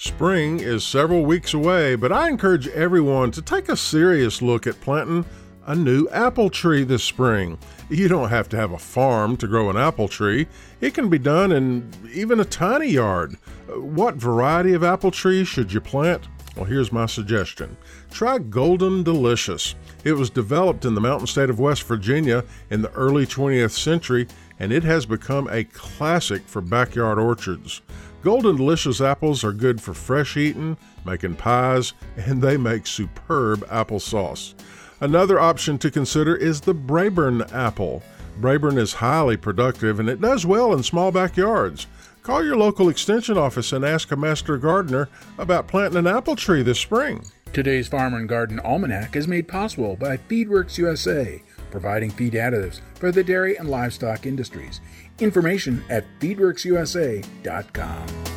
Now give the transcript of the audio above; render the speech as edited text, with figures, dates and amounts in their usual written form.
Spring is several weeks away, but I encourage everyone to take a serious look at planting a new apple tree this spring. You don't have to have a farm to grow an apple tree. It can be done in even a tiny yard. What variety of apple tree should you plant? Well, here's my suggestion. Try Golden Delicious. It was developed in the mountain state of West Virginia in the early 20th century, and it has become a classic for backyard orchards. Golden Delicious apples are good for fresh eating, making pies, and they make superb applesauce. Another option to consider is the Braeburn apple. Braeburn is highly productive and it does well in small backyards. Call your local extension office and ask a master gardener about planting an apple tree this spring. Today's Farmer and Garden Almanac is made possible by Feedworks USA, providing feed additives for the dairy and livestock industries. Information at feedworksusa.com.